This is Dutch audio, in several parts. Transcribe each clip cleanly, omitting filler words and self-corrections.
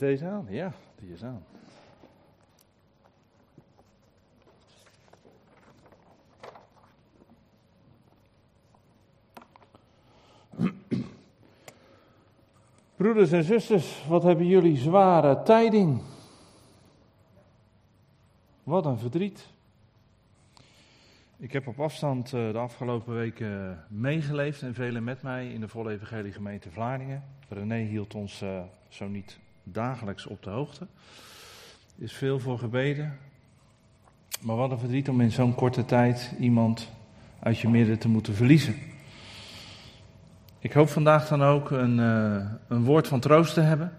Deze aan? Ja, die is aan. Broeders en zusters, wat hebben jullie zware tijding? Wat een verdriet. Ik heb op afstand de afgelopen weken meegeleefd en velen met mij in de Volle Evangelie Gemeente Vlaardingen. René hield ons zo niet dagelijks op de hoogte. Er is veel voor gebeden. Maar wat een verdriet om in zo'n korte tijd iemand uit je midden te moeten verliezen. Ik hoop vandaag dan ook een woord van troost te hebben.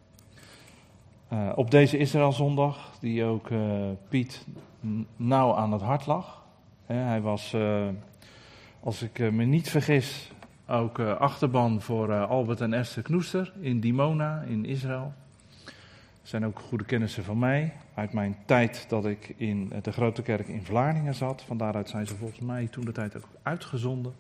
Op deze Israëlzondag, die ook Piet nauw aan het hart lag. Hij was, als ik me niet vergis, ook achterban voor Albert en Esther Knoester in Dimona in Israël. Zijn ook goede kennissen van mij, uit mijn tijd dat ik in de Grote Kerk in Vlaardingen zat. Van daaruit zijn ze volgens mij toen de tijd ook uitgezonden.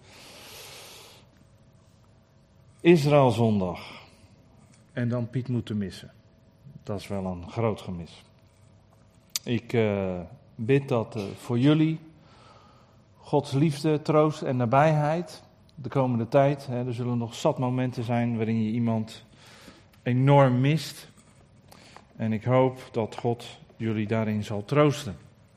Israëlzondag. En dan Piet moeten missen. Dat is wel een groot gemis. Ik bid dat voor jullie Gods liefde, troost en nabijheid de komende tijd. Er zullen nog zat momenten zijn waarin je iemand enorm mist. En ik hoop dat God jullie daarin zal troosten.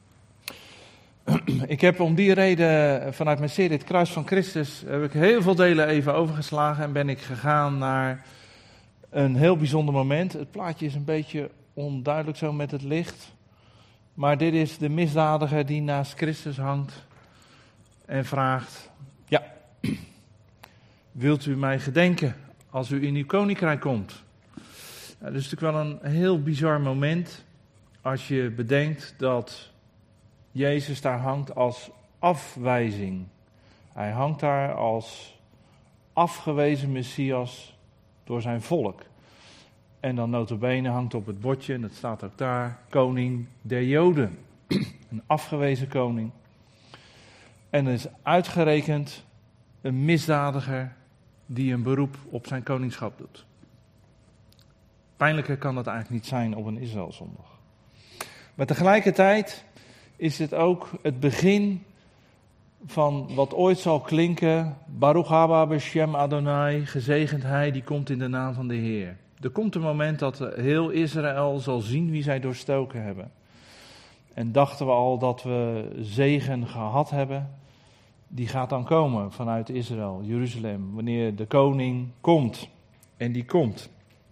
Ik heb om die reden vanuit mijn serie Het Kruis van Christus heb ik heel veel delen even overgeslagen en ben ik gegaan naar een heel bijzonder moment. Het plaatje is een beetje onduidelijk zo met het licht. Maar dit is de misdadiger die naast Christus hangt en vraagt: ja, wilt u mij gedenken als u in uw koninkrijk komt? Ja, dat is natuurlijk wel een heel bizar moment als je bedenkt dat Jezus daar hangt als afwijzing. Hij hangt daar als afgewezen Messias door zijn volk. En dan nota bene hangt op het bordje, en dat staat ook daar, koning der Joden. Een afgewezen koning. En er is uitgerekend een misdadiger die een beroep op zijn koningschap doet. Pijnlijker kan dat eigenlijk niet zijn op een Israëlzondag. Maar tegelijkertijd is het ook het begin van wat ooit zal klinken: Baruch haba b'shem Adonai, gezegend hij die komt in de naam van de Heer. Er komt een moment dat heel Israël zal zien wie zij doorstoken hebben. En dachten we al dat we zegen gehad hebben, die gaat dan komen vanuit Israël, Jeruzalem, wanneer de koning komt. En die komt.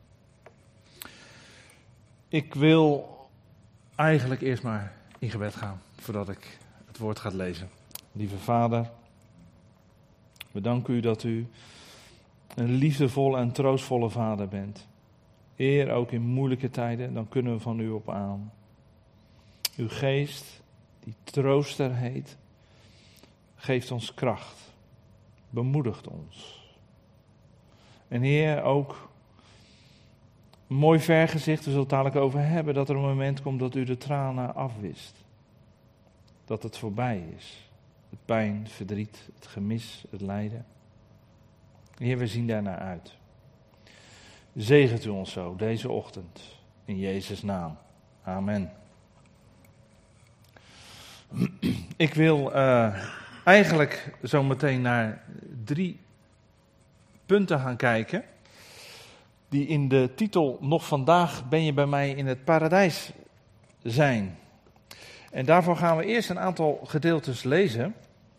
Ik wil eigenlijk eerst maar in gebed gaan, voordat ik het woord ga lezen. Lieve Vader, we danken u dat u een liefdevolle en troostvolle Vader bent. Eer, ook in moeilijke tijden, dan kunnen we van u op aan. Uw geest, die trooster heet, geeft ons kracht, bemoedigt ons. En Heer, ook een mooi vergezicht, we zullen het dadelijk over hebben, dat er een moment komt dat u de tranen afwist. Dat het voorbij is. Het pijn, het verdriet, het gemis, het lijden. Heer, we zien daarnaar uit. Zegent u ons zo deze ochtend, in Jezus' naam. Amen. Ik wil eigenlijk zo meteen naar 3 punten gaan kijken, die in de titel Nog vandaag ben je bij mij in het paradijs zijn. En daarvoor gaan we eerst een aantal gedeeltes lezen,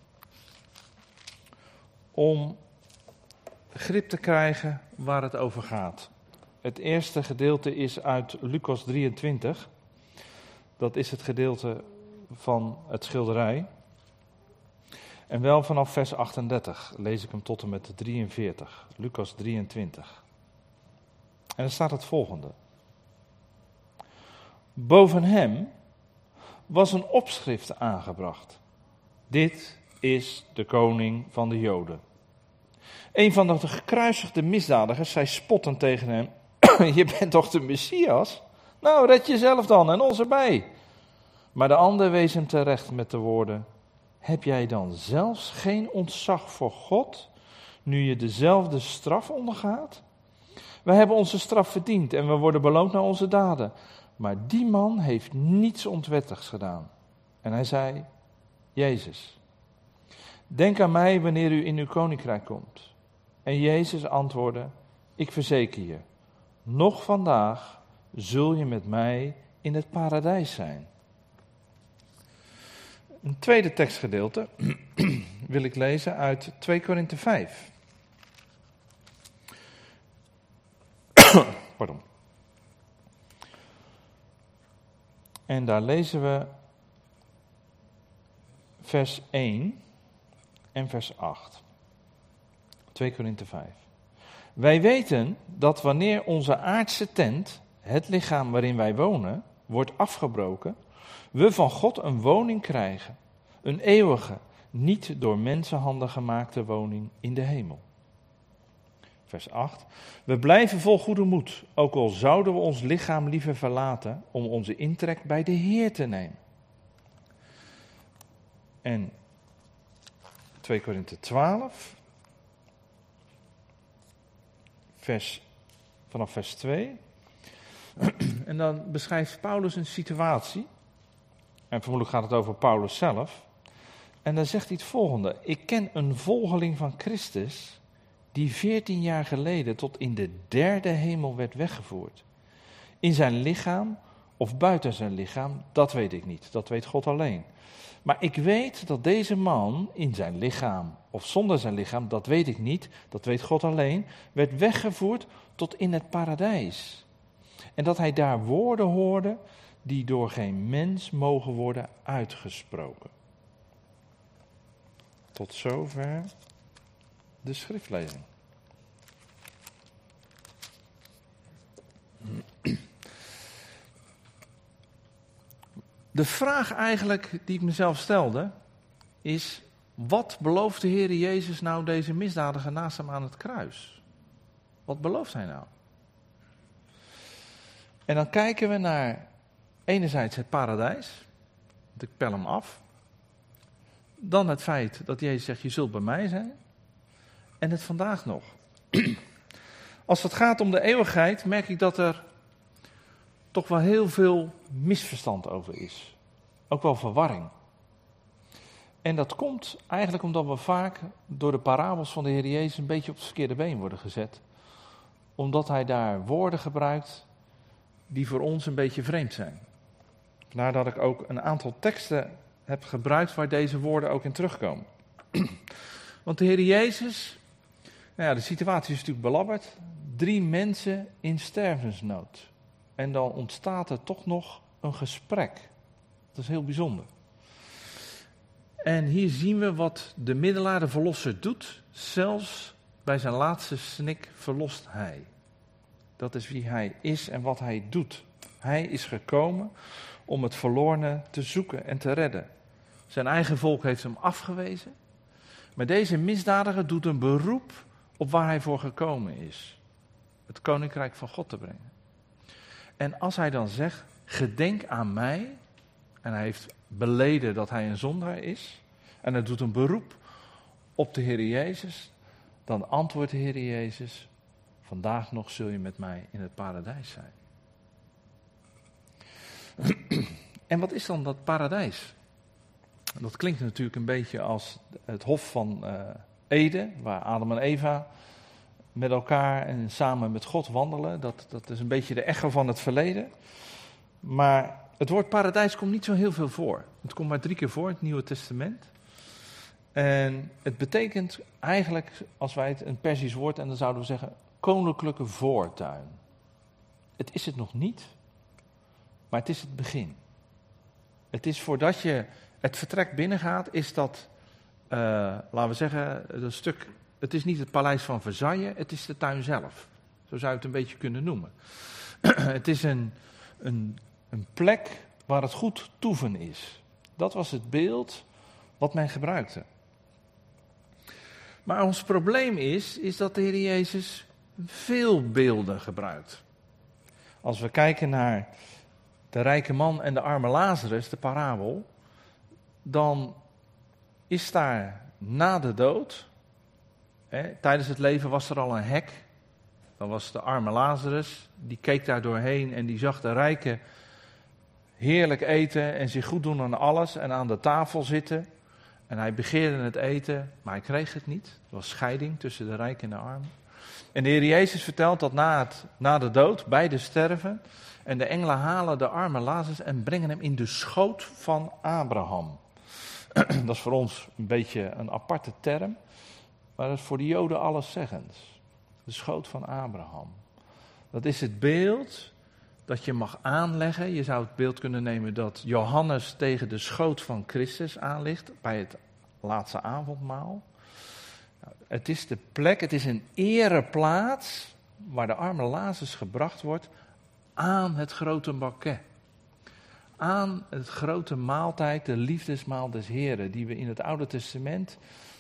om grip te krijgen waar het over gaat. Het eerste gedeelte is uit Lucas 23. Dat is het gedeelte van het schilderij. En wel vanaf vers 38 lees ik hem tot en met 43. Lucas 23. En er staat het volgende. Boven hem was een opschrift aangebracht. Dit is de koning van de Joden. Een van de gekruisigde misdadigers zei spottend tegen hem: je bent toch de Messias? Nou, red jezelf dan en ons erbij. Maar de ander wees hem terecht met de woorden: heb jij dan zelfs geen ontzag voor God, nu je dezelfde straf ondergaat? We hebben onze straf verdiend en we worden beloond naar onze daden. Maar die man heeft niets onwettigs gedaan. En hij zei, Jezus, denk aan mij wanneer u in uw koninkrijk komt. En Jezus antwoordde, ik verzeker je, nog vandaag zul je met mij in het paradijs zijn. Een tweede tekstgedeelte wil ik lezen uit 2 Korinthe 5. Pardon. En daar lezen we vers 1 en vers 8. 2 Korinthe 5. Wij weten dat wanneer onze aardse tent, het lichaam waarin wij wonen, wordt afgebroken, we van God een woning krijgen. Een eeuwige, niet door mensenhanden gemaakte woning in de hemel. Vers 8. We blijven vol goede moed, ook al zouden we ons lichaam liever verlaten om onze intrek bij de Heer te nemen. En 2 Korinthe 12, vanaf vers 2. En dan beschrijft Paulus een situatie. En vermoedelijk gaat het over Paulus zelf. En dan zegt hij het volgende. Ik ken een volgeling van Christus die 14 jaar geleden tot in de 3e hemel werd weggevoerd. In zijn lichaam of buiten zijn lichaam, dat weet ik niet. Dat weet God alleen. Maar ik weet dat deze man in zijn lichaam of zonder zijn lichaam, dat weet ik niet, dat weet God alleen, werd weggevoerd tot in het paradijs. En dat hij daar woorden hoorde die door geen mens mogen worden uitgesproken. Tot zover de schriftlezing. De vraag eigenlijk die ik mezelf stelde is, wat belooft de Heer Jezus nou deze misdadiger naast hem aan het kruis? Wat belooft hij nou? En dan kijken we naar enerzijds het paradijs, want ik pel hem af. Dan het feit dat Jezus zegt, je zult bij mij zijn. En het vandaag nog. Als het gaat om de eeuwigheid, merk ik dat er toch wel heel veel misverstand over is. Ook wel verwarring. En dat komt eigenlijk omdat we vaak door de parabels van de Heer Jezus een beetje op het verkeerde been worden gezet. Omdat hij daar woorden gebruikt die voor ons een beetje vreemd zijn. Vandaar dat ik ook een aantal teksten heb gebruikt waar deze woorden ook in terugkomen. Want de Heer Jezus, nou ja, de situatie is natuurlijk belabberd. 3 mensen in stervensnood. En dan ontstaat er toch nog een gesprek. Dat is heel bijzonder. En hier zien we wat de middelaar, de verlosser, doet. Zelfs bij zijn laatste snik verlost hij. Dat is wie hij is en wat hij doet. Hij is gekomen om het verlorene te zoeken en te redden. Zijn eigen volk heeft hem afgewezen. Maar deze misdadiger doet een beroep op waar hij voor gekomen is. Het koninkrijk van God te brengen. En als hij dan zegt, gedenk aan mij. En hij heeft beleden dat hij een zondaar is. En hij doet een beroep op de Heer Jezus. Dan antwoordt de Heer Jezus, vandaag nog zul je met mij in het paradijs zijn. En wat is dan dat paradijs? Dat klinkt natuurlijk een beetje als het hof van Eden, waar Adam en Eva met elkaar en samen met God wandelen. Dat is een beetje de echo van het verleden. Maar het woord paradijs komt niet zo heel veel voor. Het komt maar 3 keer voor in het Nieuwe Testament. En het betekent eigenlijk, als wij het een Persisch woord, en dan zouden we zeggen, koninklijke voortuin. Het is het nog niet, maar het is het begin. Het is voordat je het vertrek binnengaat, is dat, laten we zeggen, een stuk. Het is niet het paleis van Versailles, het is de tuin zelf. Zo zou je het een beetje kunnen noemen. Het is een plek waar het goed toeven is. Dat was het beeld wat men gebruikte. Maar ons probleem is dat de Heer Jezus veel beelden gebruikt. Als we kijken naar de rijke man en de arme Lazarus, de parabel, dan is daar na de dood, tijdens het leven was er al een hek Dan was de arme Lazarus, die keek daar doorheen en die zag de rijken heerlijk eten en zich goed doen aan alles en aan de tafel zitten. En hij begeerde het eten, maar hij kreeg het niet. Er was scheiding tussen de rijken en de armen. En de Heer Jezus vertelt dat na de dood, beide sterven. En de engelen halen de arme Lazarus en brengen hem in de schoot van Abraham. Dat is voor ons een beetje een aparte term, maar dat is voor de Joden alleszeggens. De schoot van Abraham. Dat is het beeld dat je mag aanleggen. Je zou het beeld kunnen nemen dat Johannes tegen de schoot van Christus aanligt bij het laatste avondmaal. Het is de plek, het is een ereplaats waar de arme Lazarus gebracht wordt aan het grote banket. Aan het grote maaltijd, de liefdesmaal des Heren, die we in het Oude Testament,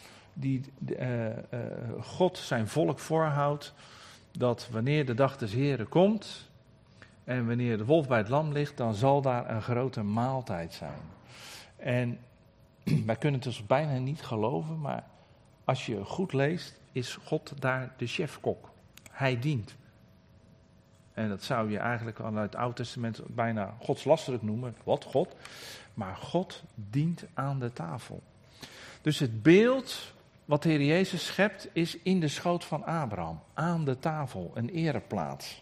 God zijn volk voorhoudt, dat wanneer de dag des Heren komt en wanneer de wolf bij het lam ligt, dan zal daar een grote maaltijd zijn. En wij kunnen het dus bijna niet geloven, maar als je goed leest, is God daar de chefkok. Hij dient. En dat zou je eigenlijk vanuit het Oude Testament bijna godslasterlijk noemen. Wat, God? Maar God dient aan de tafel. Dus het beeld wat de Heer Jezus schept is in de schoot van Abraham. Aan de tafel, een ereplaats.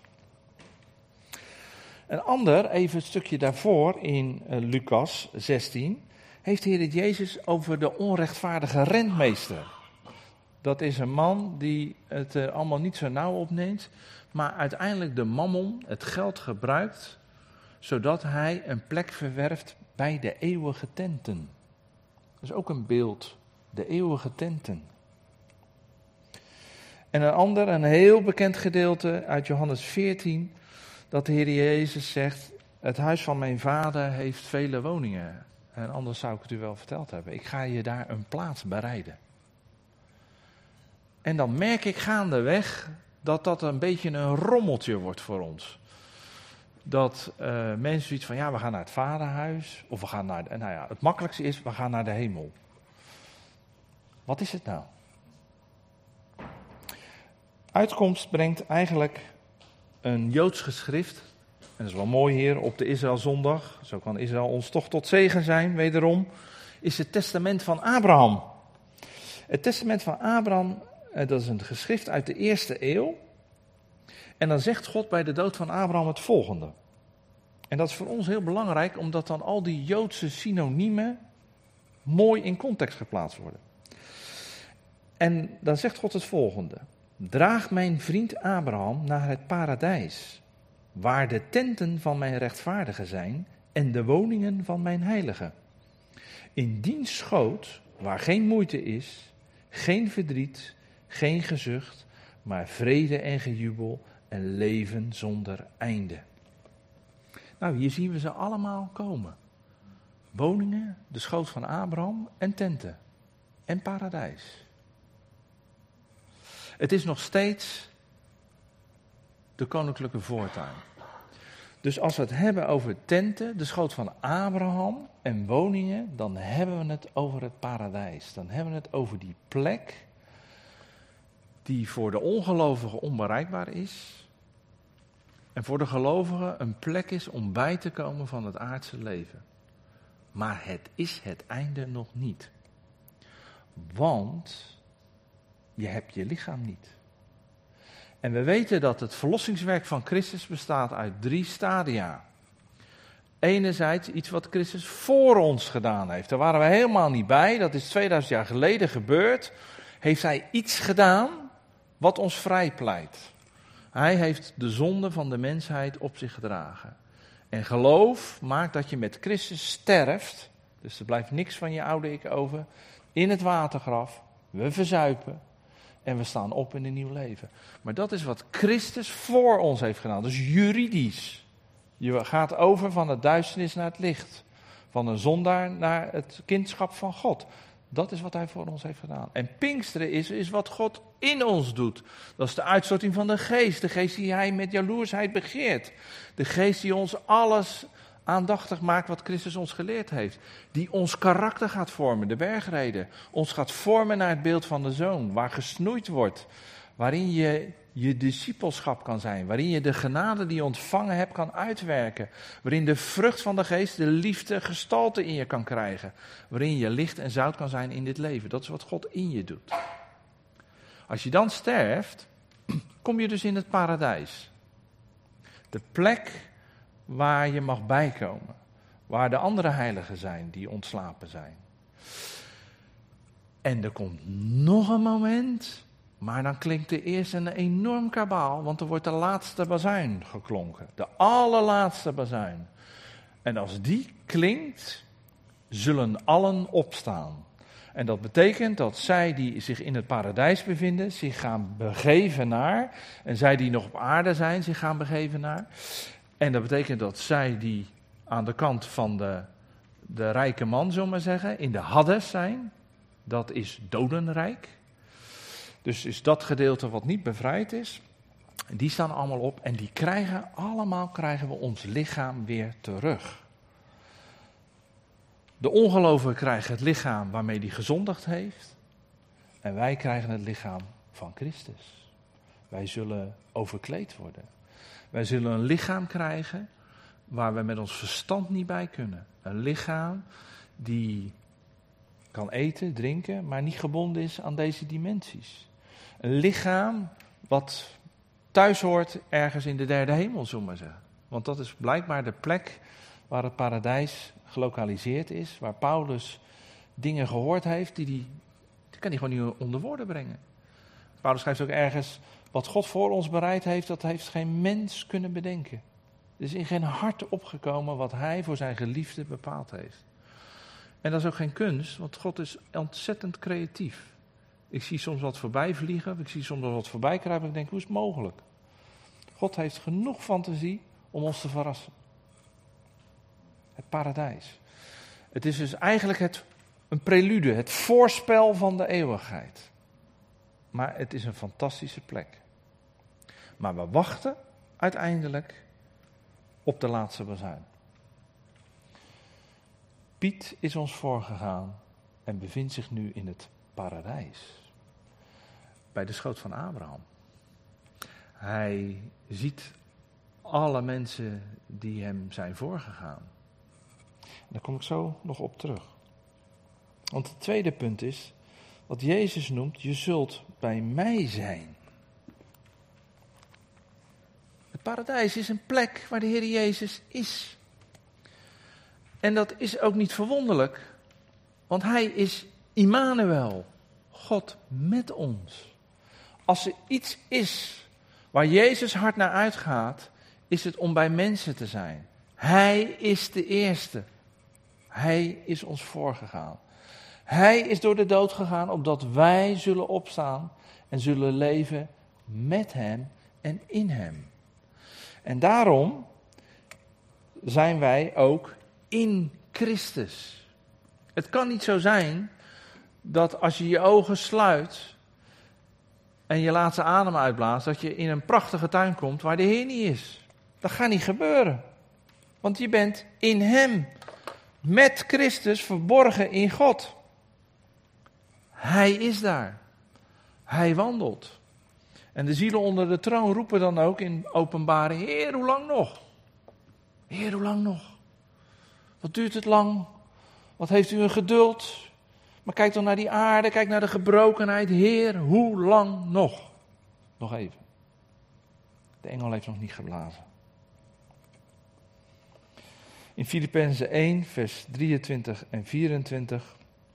Een ander, even een stukje daarvoor in Lucas 16, heeft de Heer Jezus over de onrechtvaardige rentmeester. Dat is een man die het er allemaal niet zo nauw opneemt, maar uiteindelijk de mammon, het geld gebruikt, zodat hij een plek verwerft bij de eeuwige tenten. Dat is ook een beeld, de eeuwige tenten. En een ander, een heel bekend gedeelte uit Johannes 14, dat de Heer Jezus zegt, het huis van mijn vader heeft vele woningen. En anders zou ik het u wel verteld hebben. Ik ga je daar een plaats bereiden. En dan merk ik gaandeweg dat dat een beetje een rommeltje wordt voor ons. Dat mensen zoiets van, ja, we gaan naar het vaderhuis. Of we gaan naar, het makkelijkste is, we gaan naar de hemel. Wat is het nou? Uitkomst brengt eigenlijk een Joods geschrift. En dat is wel mooi hier op de Israëlzondag. Zo kan Israël ons toch tot zegen zijn, wederom. Is het testament van Abraham. Het testament van Abraham, dat is een geschrift uit de 1e eeuw. En dan zegt God bij de dood van Abraham het volgende. En dat is voor ons heel belangrijk, omdat dan al die Joodse synoniemen mooi in context geplaatst worden. En dan zegt God het volgende. Draag mijn vriend Abraham naar het paradijs, waar de tenten van mijn rechtvaardigen zijn en de woningen van mijn heiligen. In diens schoot, waar geen moeite is, geen verdriet, geen gezucht, maar vrede en gejubel en leven zonder einde. Nou, hier zien we ze allemaal komen. Woningen, de schoot van Abraham en tenten en paradijs. Het is nog steeds de koninklijke voortuin. Dus als we het hebben over tenten, de schoot van Abraham en woningen, dan hebben we het over het paradijs. Dan hebben we het over die plek die voor de ongelovigen onbereikbaar is. En voor de gelovigen een plek is om bij te komen van het aardse leven. Maar het is het einde nog niet. Want je hebt je lichaam niet. En we weten dat het verlossingswerk van Christus bestaat uit 3 stadia. Enerzijds iets wat Christus voor ons gedaan heeft. Daar waren we helemaal niet bij. Dat is 2000 jaar geleden gebeurd. Heeft hij iets gedaan wat ons vrijpleit. Hij heeft de zonde van de mensheid op zich gedragen. En geloof maakt dat je met Christus sterft. Dus er blijft niks van je oude ik over. In het watergraf. We verzuipen. En we staan op in een nieuw leven. Maar dat is wat Christus voor ons heeft gedaan. Dus juridisch. Je gaat over van het duisternis naar het licht. Van een zondaar naar het kindschap van God. Dat is wat hij voor ons heeft gedaan. En Pinksteren is wat God in ons doet. Dat is de uitstorting van de geest. De geest die hij met jaloersheid begeert. De geest die ons alles aandachtig maakt wat Christus ons geleerd heeft. Die ons karakter gaat vormen, de bergreden. Ons gaat vormen naar het beeld van de Zoon. Waar gesnoeid wordt. waarin je je discipelschap kan zijn, waarin je de genade die je ontvangen hebt kan uitwerken, waarin de vrucht van de geest, de liefde, gestalte in je kan krijgen, waarin je licht en zout kan zijn in dit leven. Dat is wat God in je doet. Als je dan sterft, kom je dus in het paradijs. De plek waar je mag bijkomen, waar de andere heiligen zijn die ontslapen zijn. En er komt nog een moment, maar dan klinkt er eerst een enorm kabaal, want er wordt de laatste bazuin geklonken. De allerlaatste bazuin. En als die klinkt, zullen allen opstaan. En dat betekent dat zij die zich in het paradijs bevinden, zich gaan begeven naar. En zij die nog op aarde zijn, zich gaan begeven naar. En dat betekent dat zij die aan de kant van de rijke man, zullen we maar zeggen, in de Hades zijn. Dat is dodenrijk. Dus is dat gedeelte wat niet bevrijd is. Die staan allemaal op en die krijgen we ons lichaam weer terug. De ongelovige krijgen het lichaam waarmee hij gezondigd heeft. En wij krijgen het lichaam van Christus. Wij zullen overkleed worden. Wij zullen een lichaam krijgen waar we met ons verstand niet bij kunnen. Een lichaam die kan eten, drinken, maar niet gebonden is aan deze dimensies. Een lichaam wat thuis hoort ergens in de derde hemel, zullen we maar zeggen. Want dat is blijkbaar de plek waar het paradijs gelokaliseerd is, waar Paulus dingen gehoord heeft, die kan hij gewoon niet onder woorden brengen. Paulus schrijft ook ergens, wat God voor ons bereid heeft, dat heeft geen mens kunnen bedenken. Er is in geen hart opgekomen wat hij voor zijn geliefde bepaald heeft. En dat is ook geen kunst, want God is ontzettend creatief. Ik zie soms wat voorbij vliegen, ik zie soms wat voorbij kruipen en ik denk, hoe is het mogelijk? God heeft genoeg fantasie om ons te verrassen. Het paradijs. Het is dus eigenlijk een prelude, het voorspel van de eeuwigheid. Maar het is een fantastische plek. Maar we wachten uiteindelijk op de laatste bazuin. Piet is ons voorgegaan en bevindt zich nu in het paradijs. Bij de schoot van Abraham. Hij ziet alle mensen die hem zijn voorgegaan. En daar kom ik zo nog op terug. Want het tweede punt is, wat Jezus noemt, je zult bij mij zijn. Het paradijs is een plek waar de Heer Jezus is. En dat is ook niet verwonderlijk, want hij is Immanuel, God met ons. Als er iets is waar Jezus hard naar uitgaat, is het om bij mensen te zijn. Hij is de eerste. Hij is ons voorgegaan. Hij is door de dood gegaan, opdat wij zullen opstaan en zullen leven met hem en in hem. En daarom zijn wij ook in Christus. Het kan niet zo zijn dat als je je ogen sluit en je laatste adem uitblaast, dat je in een prachtige tuin komt waar de Heer niet is. Dat gaat niet gebeuren. Want je bent in hem, met Christus, verborgen in God. Hij is daar. Hij wandelt. En de zielen onder de troon roepen dan ook in openbaring, Heer, hoe lang nog? Heer, hoe lang nog? Wat duurt het lang? Wat heeft u een geduld? Maar kijk dan naar die aarde, kijk naar de gebrokenheid. Heer, hoe lang nog? Nog even. De engel heeft nog niet geblazen. In Filippenzen 1, vers 23 en 24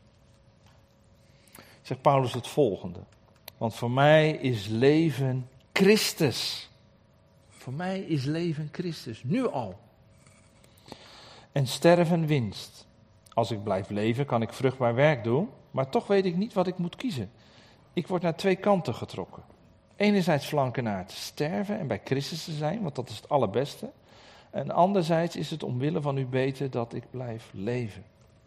zegt Paulus het volgende. Want voor mij is leven Christus. Voor mij is leven Christus, nu al. En sterven winst. Als ik blijf leven, kan ik vruchtbaar werk doen, maar toch weet ik niet wat ik moet kiezen. Ik word naar twee kanten getrokken. Enerzijds verlangen naar te sterven en bij Christus te zijn, want dat is het allerbeste. En anderzijds is het omwille van u beter dat ik blijf leven.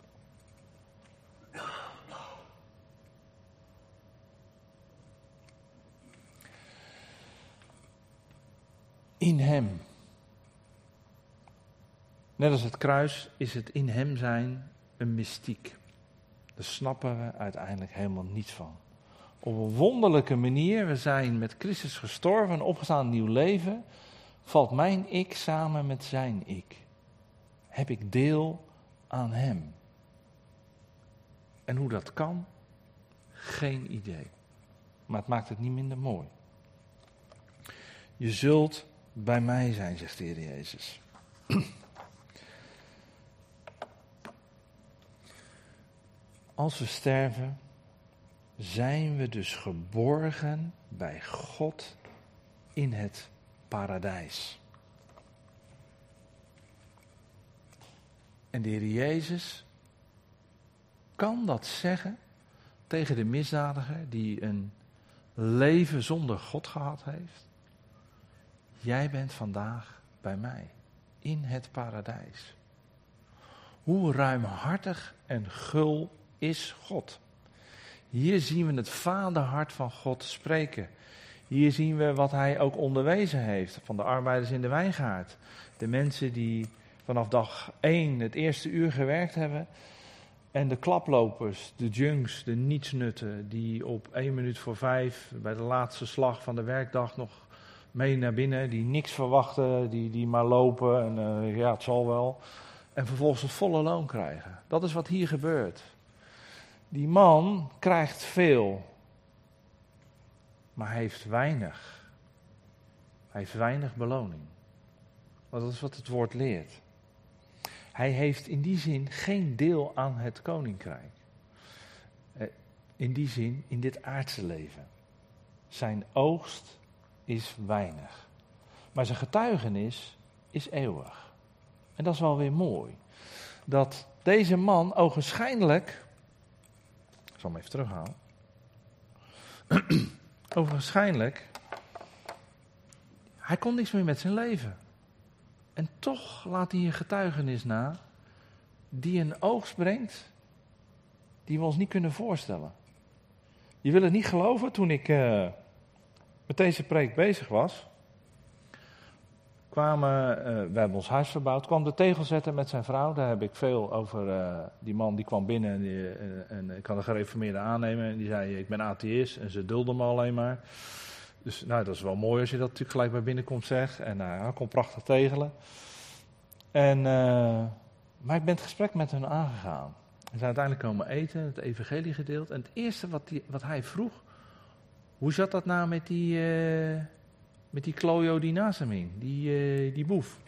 In hem. Net als het kruis is het in hem zijn een mystiek. Daar snappen we uiteindelijk helemaal niets van. Op een wonderlijke manier, we zijn met Christus gestorven en opgestaan in nieuw leven, valt mijn ik samen met zijn ik. Heb ik deel aan hem. En hoe dat kan, geen idee. Maar het maakt het niet minder mooi. Je zult bij mij zijn, zegt de Heer Jezus. Als we sterven, zijn we dus geborgen bij God in het paradijs. En de Heer Jezus kan dat zeggen tegen de misdadiger die een leven zonder God gehad heeft. Jij bent vandaag bij mij in het paradijs. Hoe ruimhartig en gul is God. Hier zien we het vaderhart van God spreken. Hier zien we wat hij ook onderwezen heeft van de arbeiders in de wijngaard. De mensen die vanaf dag 1 het eerste uur gewerkt hebben. En de klaplopers, de junks, de nietsnutten die op 1 minuut voor 5 bij de laatste slag van de werkdag nog mee naar binnen. Die niks verwachten, die maar lopen en ja het zal wel. En vervolgens het volle loon krijgen. Dat is wat hier gebeurt. Die man krijgt veel, maar hij heeft weinig. Hij heeft weinig beloning. Want dat is wat het woord leert. Hij heeft in die zin geen deel aan het koninkrijk. In die zin, in dit aardse leven. Zijn oogst is weinig. Maar zijn getuigenis is eeuwig. En dat is wel weer mooi. Dat deze man ogenschijnlijk... Ik zal hem even terughalen. Ogenschijnlijk... Hij kon niks meer met zijn leven. En toch laat hij een getuigenis na die een oogst brengt die we ons niet kunnen voorstellen. Je wil het niet geloven, toen ik met deze preek bezig was, we hebben ons huis verbouwd, kwam de tegelzetter met zijn vrouw, daar heb ik veel over, die man die kwam binnen en ik had een gereformeerde aannemer en die zei ik ben atheïst en ze dulden me alleen maar. Dus nou, dat is wel mooi als je dat natuurlijk gelijk bij binnenkomst zegt. En hij kon prachtig tegelen. Maar ik ben het gesprek met hen aangegaan. We zijn uiteindelijk komen eten, het evangelie gedeeld. En het eerste wat hij vroeg, hoe zat dat nou met die klojo die naast hem hing, die boef.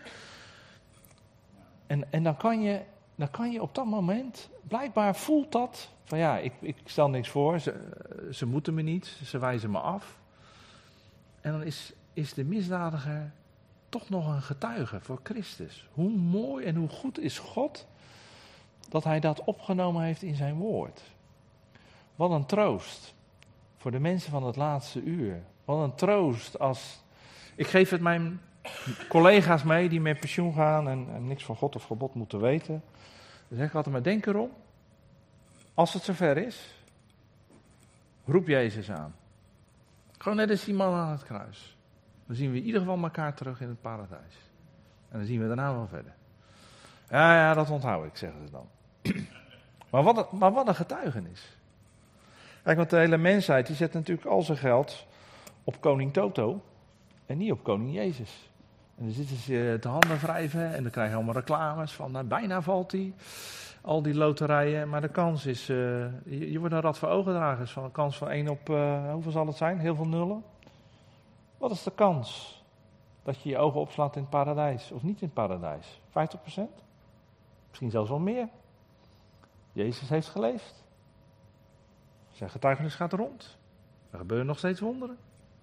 En dan kan je op dat moment, blijkbaar voelt dat, van ja, ik stel niks voor, ze moeten me niet, ze wijzen me af. En dan is de misdadiger toch nog een getuige voor Christus. Hoe mooi en hoe goed is God dat hij dat opgenomen heeft in zijn woord. Wat een troost voor de mensen van het laatste uur. Wat een troost als... Ik geef het mijn collega's mee die met pensioen gaan en niks van God of gebod moeten weten. Dan zeg ik altijd maar, denk erom. Als het zover is, roep Jezus aan. Gewoon net als die man aan het kruis. Dan zien we in ieder geval elkaar terug in het paradijs. En dan zien we daarna wel verder. Ja, dat onthoud ik, zeggen ze dan. Maar wat een getuigenis. Kijk, want de hele mensheid die zet natuurlijk al zijn geld op koning Toto en niet op koning Jezus. En dan zitten ze te handen wrijven en dan krijg je allemaal reclames van bijna valt hij. Al die loterijen, maar de kans is, je wordt een rad voor ogendragers van een kans van 1 op, hoeveel zal het zijn? Heel veel nullen. Wat is de kans dat je je ogen opslaat in het paradijs of niet in het paradijs? 50%? Misschien zelfs wel meer. Jezus heeft geleefd. Zijn getuigenis gaat rond. Er gebeuren nog steeds wonderen.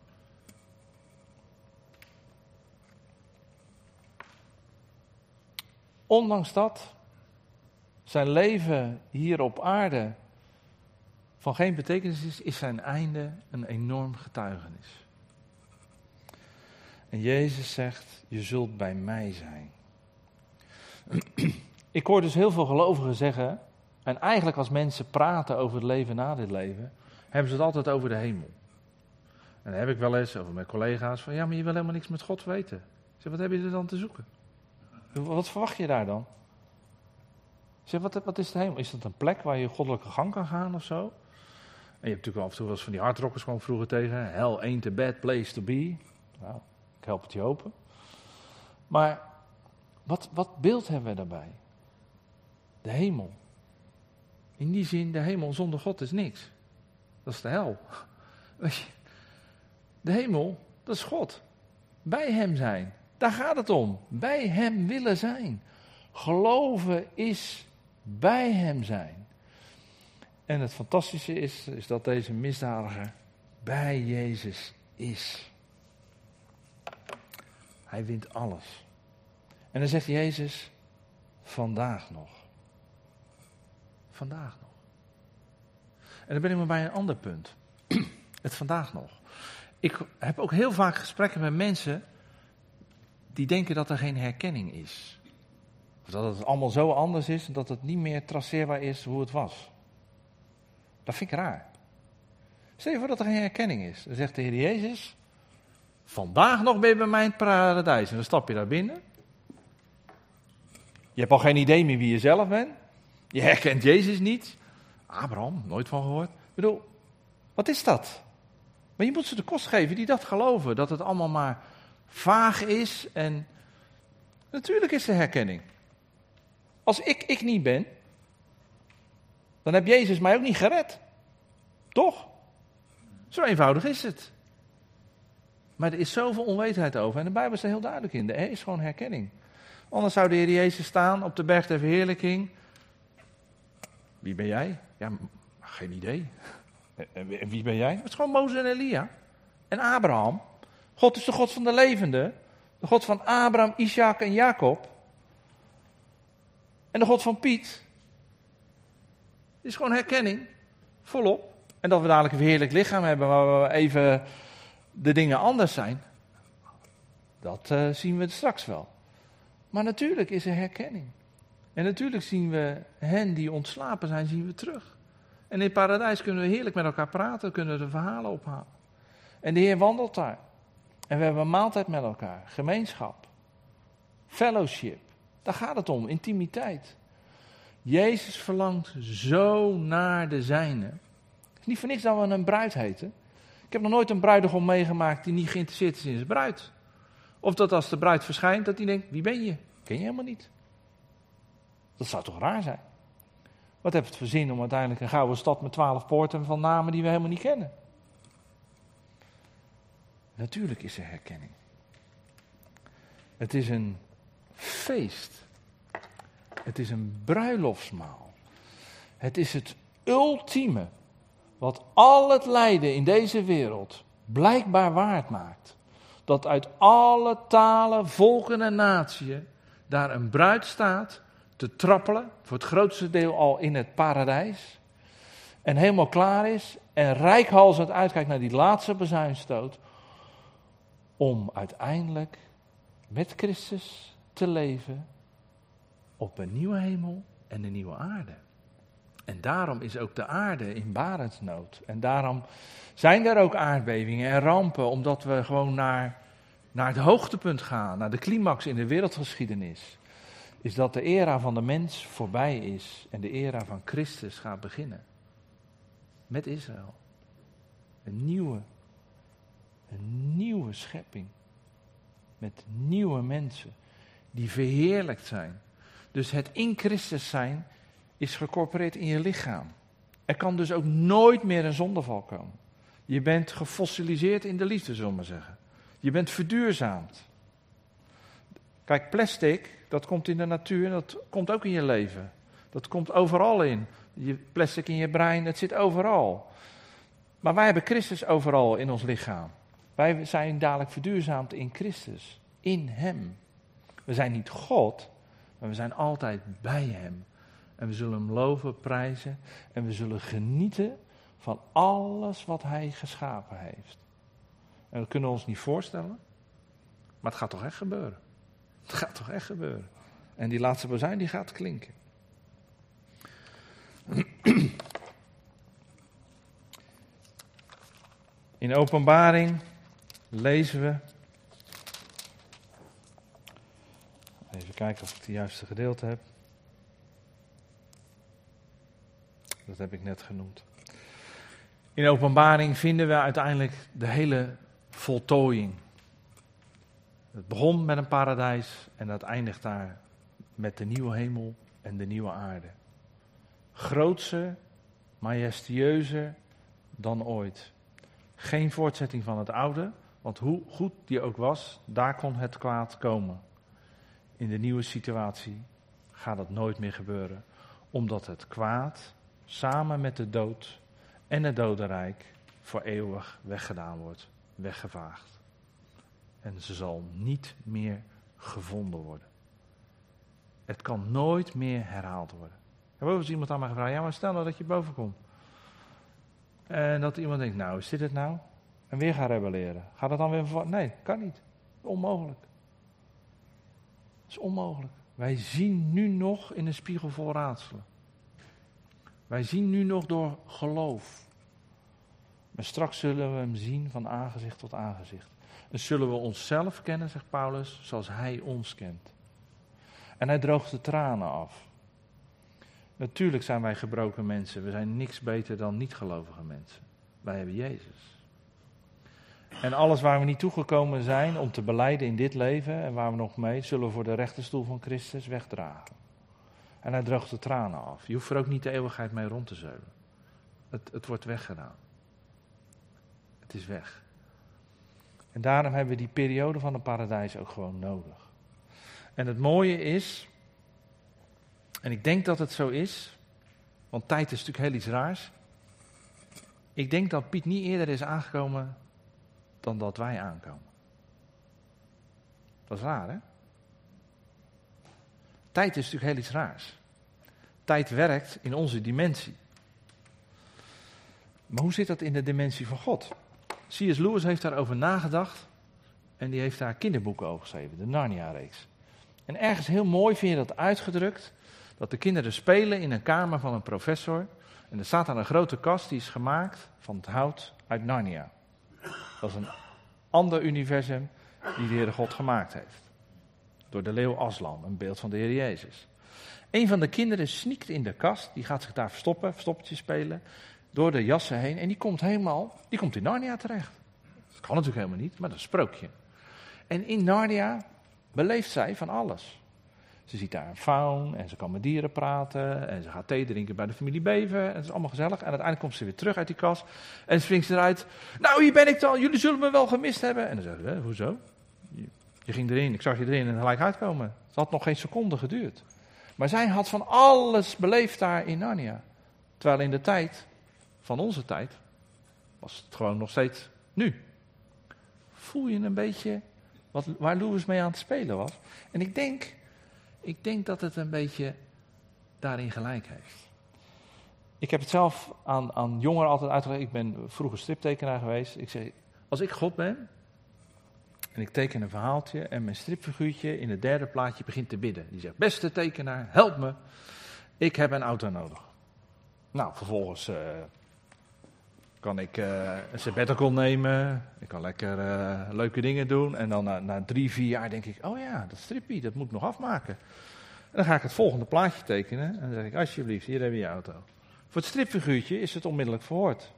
Ondanks dat zijn leven hier op aarde van geen betekenis is zijn einde een enorm getuigenis. En Jezus zegt, je zult bij mij zijn. Ik hoor dus heel veel gelovigen zeggen, en eigenlijk als mensen praten over het leven na dit leven, hebben ze het altijd over de hemel. En dan heb ik wel eens over mijn collega's van, ja, maar je wil helemaal niks met God weten. Ik zeg, wat heb je er dan te zoeken? Wat verwacht je daar dan? Ik zeg, wat is de hemel? Is dat een plek waar je goddelijke gang kan gaan of zo? En je hebt natuurlijk af en toe wel eens van die hardrockers kwam vroeger tegen. Hell ain't a bad place to be. Nou, ik help het je open. Maar wat beeld hebben we daarbij? De hemel. In die zin, de hemel zonder God is niks. Dat is de hel. Weet je, de hemel, dat is God. Bij hem zijn. Daar gaat het om. Bij hem willen zijn. Geloven is bij hem zijn. En het fantastische is dat deze misdadiger bij Jezus is. Hij wint alles. En dan zegt Jezus, vandaag nog. Vandaag nog. En dan ben ik maar bij een ander punt. Het vandaag nog. Ik heb ook heel vaak gesprekken met mensen die denken dat er geen herkenning is. Of dat het allemaal zo anders is en dat het niet meer traceerbaar is hoe het was. Dat vind ik raar. Stel je voor dat er geen herkenning is. Dan zegt de Heer Jezus, vandaag nog ben je bij mij in het paradijs. En dan stap je daar binnen. Je hebt al geen idee meer wie je zelf bent. Je herkent Jezus niet. Abraham, nooit van gehoord. Ik bedoel, wat is dat? Maar je moet ze de kost geven die dat geloven. Dat het allemaal maar vaag is. En natuurlijk is er herkenning. Als ik niet ben, dan heb Jezus mij ook niet gered. Toch? Zo eenvoudig is het. Maar er is zoveel onwetendheid over. En de Bijbel is er heel duidelijk in. Er is gewoon herkenning. Anders zou de Heer Jezus staan op de berg der verheerlijking. Wie ben jij? Ja, geen idee. En wie ben jij? Het is gewoon Mozes en Elia. En Abraham. God is de God van de levenden. De God van Abraham, Isaac en Jacob. En de God van Piet. Het is gewoon herkenning. Volop. En dat we dadelijk een verheerlijk lichaam hebben waar we even de dingen anders zijn. Dat zien we straks wel. Maar natuurlijk is er herkenning. En natuurlijk zien we hen die ontslapen zijn, zien we terug. En in het paradijs kunnen we heerlijk met elkaar praten, kunnen we de verhalen ophalen. En de Heer wandelt daar. En we hebben een maaltijd met elkaar, gemeenschap, fellowship. Daar gaat het om, intimiteit. Jezus verlangt zo naar de zijne. Het is niet voor niks dat we een bruid heten. Ik heb nog nooit een bruidegom meegemaakt die niet geïnteresseerd is in zijn bruid. Of dat als de bruid verschijnt, dat hij denkt, wie ben je? Ken je helemaal niet. Dat zou toch raar zijn? Wat heeft het voor zin om uiteindelijk een gouden stad met 12 poorten van namen die we helemaal niet kennen? Natuurlijk is er herkenning. Het is een feest. Het is een bruiloftsmaal. Het is het ultieme wat al het lijden in deze wereld blijkbaar waard maakt. Dat uit alle talen, volken en natieën daar een bruid staat te trappelen, voor het grootste deel al in het paradijs, en helemaal klaar is en reikhalzend uitkijkt naar die laatste bezuinstoot, om uiteindelijk met Christus te leven op een nieuwe hemel en een nieuwe aarde. En daarom is ook de aarde in barensnood. En daarom zijn er ook aardbevingen en rampen, omdat we gewoon naar het hoogtepunt gaan, naar de climax in de wereldgeschiedenis. Is dat de era van de mens voorbij is en de era van Christus gaat beginnen. Met Israël. Een nieuwe schepping. Met nieuwe mensen die verheerlijkt zijn. Dus het in Christus zijn is gecorporeerd in je lichaam. Er kan dus ook nooit meer een zondeval komen. Je bent gefossiliseerd in de liefde, zullen we maar zeggen. Je bent verduurzaamd. Kijk, plastic, dat komt in de natuur, dat komt ook in je leven. Dat komt overal in. Je plastic in je brein, het zit overal. Maar wij hebben Christus overal in ons lichaam. Wij zijn dadelijk verduurzaamd in Christus. In Hem. We zijn niet God, maar we zijn altijd bij Hem. En we zullen Hem loven, prijzen. En we zullen genieten van alles wat Hij geschapen heeft. En dat kunnen we ons niet voorstellen. Maar het gaat toch echt gebeuren. Het gaat toch echt gebeuren. En die laatste bazuin die gaat klinken. In Openbaring lezen we. Even kijken of ik het juiste gedeelte heb. Dat heb ik net genoemd. In Openbaring vinden we uiteindelijk de hele voltooiing. Het begon met een paradijs en dat eindigt daar met de nieuwe hemel en de nieuwe aarde. Grootser, majestueuzer dan ooit. Geen voortzetting van het oude, want hoe goed die ook was, daar kon het kwaad komen. In de nieuwe situatie gaat dat nooit meer gebeuren, omdat het kwaad samen met de dood en het dodenrijk voor eeuwig weggedaan wordt, weggevaagd. En ze zal niet meer gevonden worden. Het kan nooit meer herhaald worden. Ik heb ook eens iemand aan mij gevraagd, ja maar stel nou dat je boven komt. En dat iemand denkt, nou is dit het nou? En weer gaan rebelleren. Gaat het dan weer nee, kan niet. Onmogelijk. Het is onmogelijk. Wij zien nu nog in een spiegel vol raadselen. Wij zien nu nog door geloof. Maar straks zullen we hem zien van aangezicht tot aangezicht. En zullen we onszelf kennen, zegt Paulus, zoals hij ons kent. En hij droogt de tranen af. Natuurlijk zijn wij gebroken mensen. We zijn niks beter dan niet-gelovige mensen. Wij hebben Jezus. En alles waar we niet toegekomen zijn om te belijden in dit leven en waar we nog mee, zullen we voor de rechterstoel van Christus wegdragen. En hij droogt de tranen af. Je hoeft er ook niet de eeuwigheid mee rond te zeulen. Het wordt weggedaan. Het is weg. En daarom hebben we die periode van het paradijs ook gewoon nodig. En het mooie is, en ik denk dat het zo is, want tijd is natuurlijk heel iets raars. Ik denk dat Piet niet eerder is aangekomen dan dat wij aankomen. Dat is raar, hè? Tijd is natuurlijk heel iets raars. Tijd werkt in onze dimensie. Maar hoe zit dat in de dimensie van God? C.S. Lewis heeft daarover nagedacht en die heeft daar kinderboeken over geschreven, de Narnia-reeks. En ergens heel mooi vind je dat uitgedrukt, dat de kinderen spelen in een kamer van een professor en er staat daar een grote kast die is gemaakt van het hout uit Narnia. Dat is een ander universum die de Heere God gemaakt heeft. Door de leeuw Aslan, een beeld van de Heer Jezus. Een van de kinderen sneakt in de kast, die gaat zich daar verstoppertje spelen, door de jassen heen en die komt in Narnia terecht. Dat kan natuurlijk helemaal niet, maar dat is een sprookje. En in Narnia beleeft zij van alles. Ze ziet daar een faun en ze kan met dieren praten en ze gaat thee drinken bij de familie Bever en het is allemaal gezellig. En uiteindelijk komt ze weer terug uit die kast en springt ze eruit. Nou, hier ben ik dan, jullie zullen me wel gemist hebben. En dan zegt ze, hoezo? Je ging erin, ik zag je erin en gelijk uitkomen. Het had nog geen seconde geduurd. Maar zij had van alles beleefd daar in Narnia. Terwijl in de tijd, van onze tijd, was het gewoon nog steeds nu. Voel je een beetje waar Lewis mee aan het spelen was? En ik denk dat het een beetje daarin gelijk heeft. Ik heb het zelf aan jongeren altijd uitgelegd. Ik ben vroeger striptekenaar geweest. Ik zeg, als ik God ben en ik teken een verhaaltje en mijn stripfiguurtje in het derde plaatje begint te bidden. Die zegt, beste tekenaar, help me. Ik heb een auto nodig. Nou, vervolgens kan ik een sabbatical nemen. Ik kan lekker leuke dingen doen. En dan na 3-4 jaar denk ik, oh ja, dat strippie, dat moet ik nog afmaken. En dan ga ik het volgende plaatje tekenen. En dan zeg ik, alsjeblieft, hier heb je je auto. Voor het stripfiguurtje is het onmiddellijk verhoord.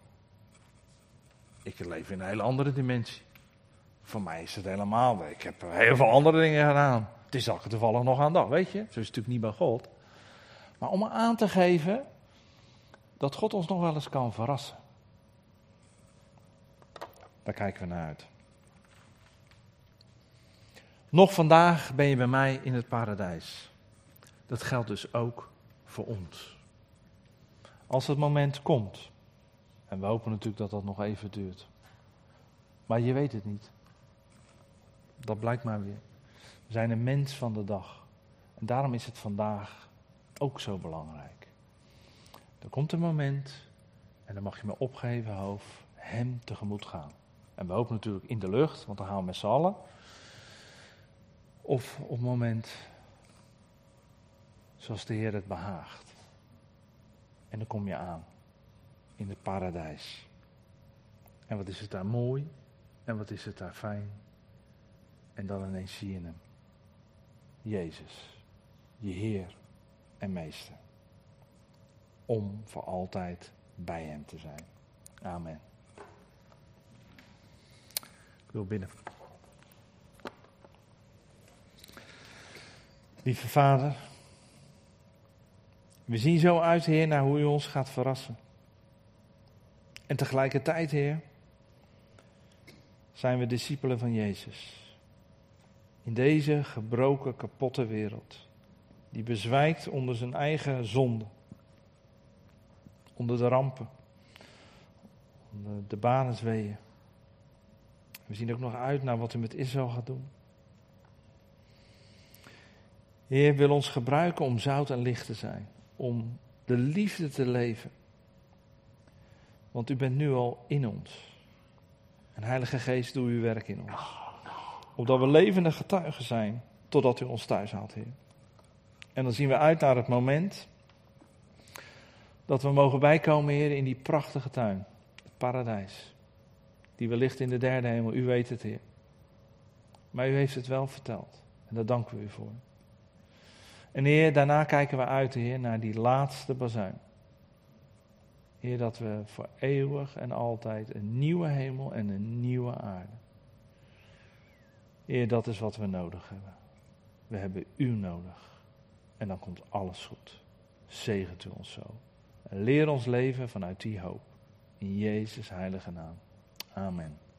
Ik leef in een hele andere dimensie. Voor mij is het helemaal, ik heb heel veel andere dingen gedaan. Het is al toevallig nog aan dag, weet je. Zo is het natuurlijk niet bij God. Maar om aan te geven dat God ons nog wel eens kan verrassen. Daar kijken we naar uit. Nog vandaag ben je bij mij in het paradijs. Dat geldt dus ook voor ons. Als het moment komt, en we hopen natuurlijk dat dat nog even duurt. Maar je weet het niet. Dat blijkt maar weer. We zijn een mens van de dag. En daarom is het vandaag ook zo belangrijk. Er komt een moment, en dan mag je met opgeheven hoofd hem tegemoet gaan. En we hopen natuurlijk in de lucht, want dan gaan we met z'n allen. Of op het moment zoals de Heer het behaagt. En dan kom je aan in het paradijs. En wat is het daar mooi en wat is het daar fijn. En dan ineens zie je hem. Jezus, je Heer en Meester. Om voor altijd bij hem te zijn. Amen. Ik wil bidden. Lieve Vader, we zien zo uit, Heer, naar hoe u ons gaat verrassen. En tegelijkertijd, Heer, zijn we discipelen van Jezus. In deze gebroken, kapotte wereld, die bezwijkt onder zijn eigen zonde. Onder de rampen, onder de banenzweeën. We zien ook nog uit naar wat u met Israël gaat doen. Heer, wil ons gebruiken om zout en licht te zijn. Om de liefde te leven. Want u bent nu al in ons. En Heilige Geest, doe uw werk in ons. Opdat we levende getuigen zijn, totdat u ons thuis haalt, Heer. En dan zien we uit naar het moment dat we mogen bijkomen, Heer, in die prachtige tuin. Het paradijs. Die wellicht in de derde hemel, u weet het, Heer. Maar u heeft het wel verteld. En daar danken we u voor. En Heer, daarna kijken we uit, Heer, naar die laatste bazuin. Heer, dat we voor eeuwig en altijd een nieuwe hemel en een nieuwe aarde. Heer, dat is wat we nodig hebben. We hebben u nodig. En dan komt alles goed. Zegent u ons zo. En leer ons leven vanuit die hoop. In Jezus' heilige naam. Amen.